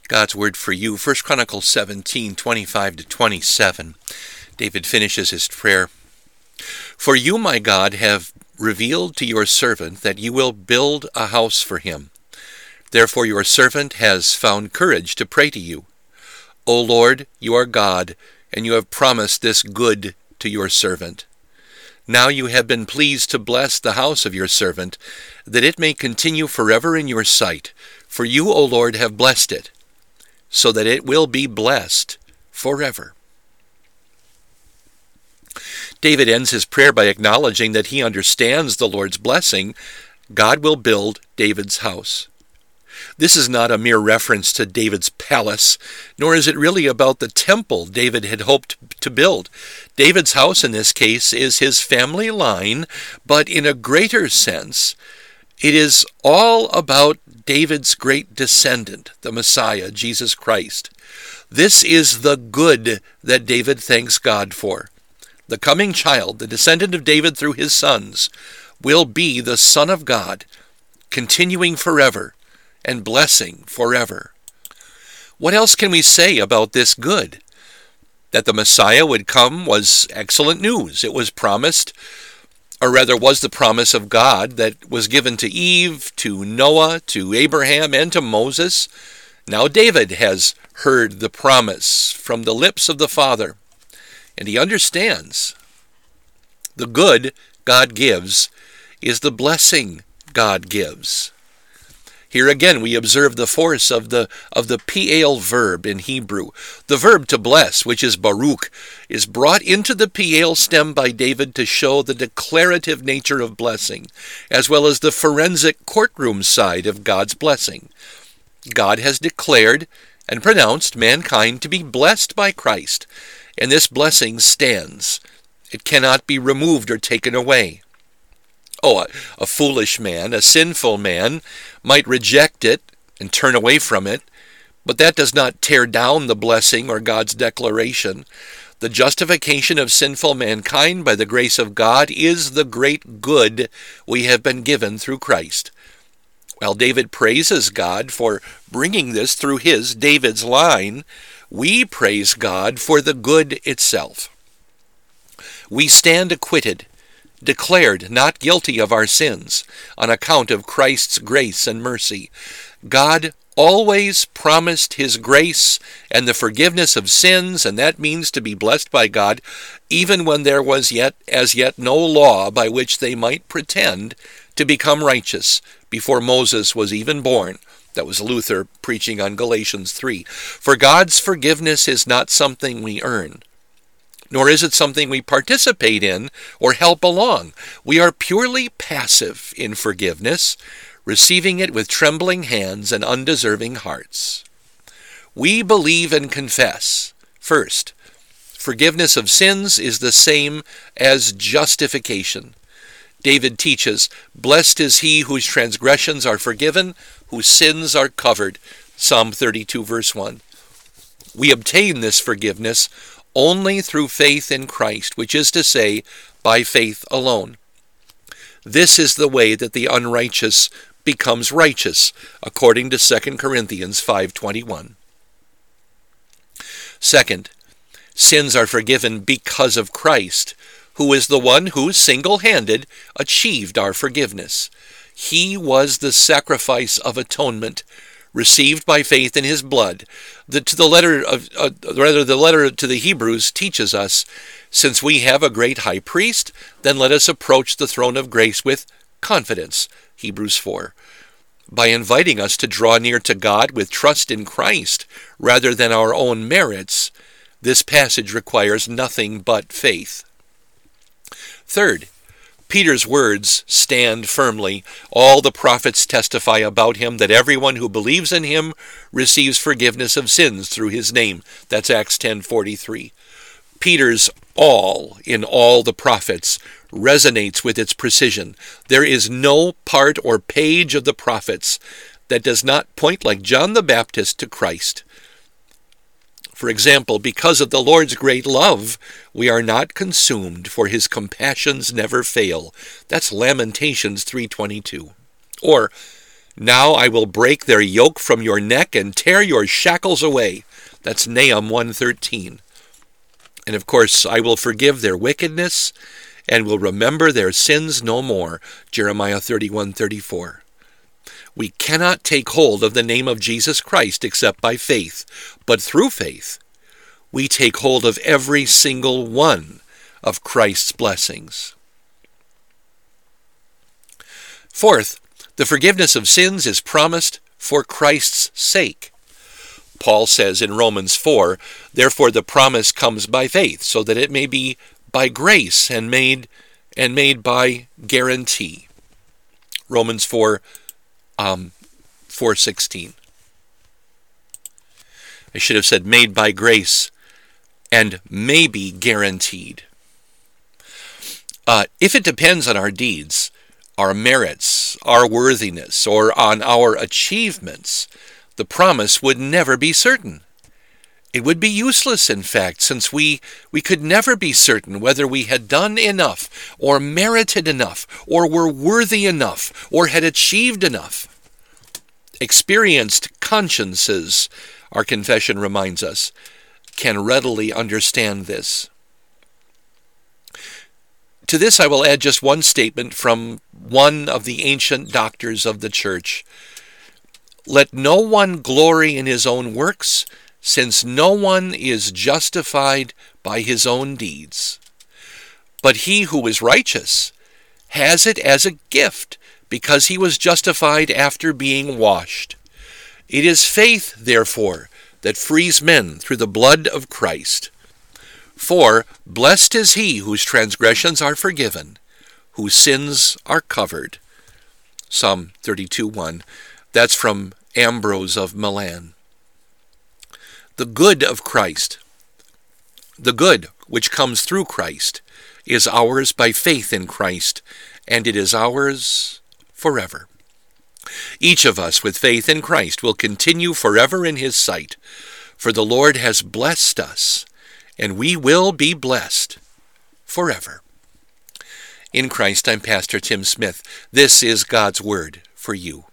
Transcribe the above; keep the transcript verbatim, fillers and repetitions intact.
God's word for you, First Chronicles seventeen, twenty-five to twenty-seven. David finishes his prayer. For you, my God, have revealed to your servant that you will build a house for him. Therefore your servant has found courage to pray to you. O Lord, you are God, and you have promised this good to your servant. Now you have been pleased to bless the house of your servant, that it may continue forever in your sight. For you, O Lord, have blessed it, so that it will be blessed forever. David ends his prayer by acknowledging that he understands the Lord's blessing. God will build David's house. This is not a mere reference to David's palace, nor is it really about the temple David had hoped to build. David's house in this case is his family line, but in a greater sense, it is all about David's great descendant, the Messiah, Jesus Christ. This is the good that David thanks God for. The coming child, the descendant of David through his sons, will be the Son of God, continuing forever and blessing forever. What else can we say about this good? That the Messiah would come was excellent news. It was promised, or rather was the promise of God that was given to Eve, to Noah, to Abraham, and to Moses. Now David has heard the promise from the lips of the Father, and he understands the good God gives is the blessing God gives. Here again we observe the force of the of the piel verb in Hebrew. The verb to bless, which is baruch, is brought into the piel stem by David to show the declarative nature of blessing, as well as the forensic courtroom side of God's blessing. God has declared and pronounced mankind to be blessed by Christ, and this blessing stands. It cannot be removed or taken away. Oh, a, a foolish man, a sinful man, might reject it and turn away from it, but that does not tear down the blessing or God's declaration. The justification of sinful mankind by the grace of God is the great good we have been given through Christ. While David praises God for bringing this through his, David's line, we praise God for the good itself. We stand acquitted, declared not guilty of our sins, on account of Christ's grace and mercy. God always promised his grace and the forgiveness of sins, and that means to be blessed by God, even when there was yet as yet no law by which they might pretend to become righteous before Moses was even born. That was Luther preaching on Galatians three. For God's forgiveness is not something we earn, nor is it something we participate in or help along. We are purely passive in forgiveness, receiving it with trembling hands and undeserving hearts. We believe and confess, first, forgiveness of sins is the same as justification. David teaches, "Blessed is he whose transgressions are forgiven, whose sins are covered." Psalm thirty-two, verse one. We obtain this forgiveness only through faith in Christ, which is to say, by faith alone. This is the way that the unrighteous becomes righteous, according to Second Corinthians five twenty-one. Second, sins are forgiven because of Christ, who is the one who, single-handed, achieved our forgiveness. He was the sacrifice of atonement, received by faith in his blood. The, to the letter of, uh, rather, the letter to the Hebrews teaches us, since we have a great high priest, then let us approach the throne of grace with confidence. Hebrews four. By inviting us to draw near to God with trust in Christ rather than our own merits, this passage requires nothing but faith. Third, Peter's words stand firmly. All the prophets testify about him that everyone who believes in him receives forgiveness of sins through his name. That's Acts ten forty-three. Peter's all in all the prophets resonates with its precision. There is no part or page of the prophets that does not point like John the Baptist to Christ. For example, because of the Lord's great love, we are not consumed, for his compassions never fail. That's Lamentations three twenty-two. Or, Now I will break their yoke from your neck and tear your shackles away. That's Nahum one thirteen. And of course, I will forgive their wickedness and will remember their sins no more. Jeremiah thirty-one thirty-four. We cannot take hold of the name of Jesus Christ except by faith, but through faith, we take hold of every single one of Christ's blessings. Fourth, the forgiveness of sins is promised for Christ's sake. Paul says in Romans four, therefore the promise comes by faith, so that it may be by grace and made and made by guarantee. Romans four, um, four sixteen. I should have said made by grace and may be guaranteed. Uh, if it depends on our deeds, our merits, our worthiness, or on our achievements, the promise would never be certain. It would be useless, in fact, since we, we could never be certain whether we had done enough, or merited enough, or were worthy enough, or had achieved enough. Experienced consciences, our confession reminds us, can readily understand this. To this I will add just one statement from one of the ancient doctors of the church. Let no one glory in his own works, since no one is justified by his own deeds. But he who is righteous has it as a gift, because he was justified after being washed. It is faith, therefore, that frees men through the blood of Christ. For blessed is he whose transgressions are forgiven, whose sins are covered. Psalm thirty-two one. That's from Ambrose of Milan. The good of Christ, the good which comes through Christ, is ours by faith in Christ, and it is ours forever. Each of us with faith in Christ will continue forever in his sight, for the Lord has blessed us, and we will be blessed forever. In Christ, I'm Pastor Tim Smith. This is God's Word for you.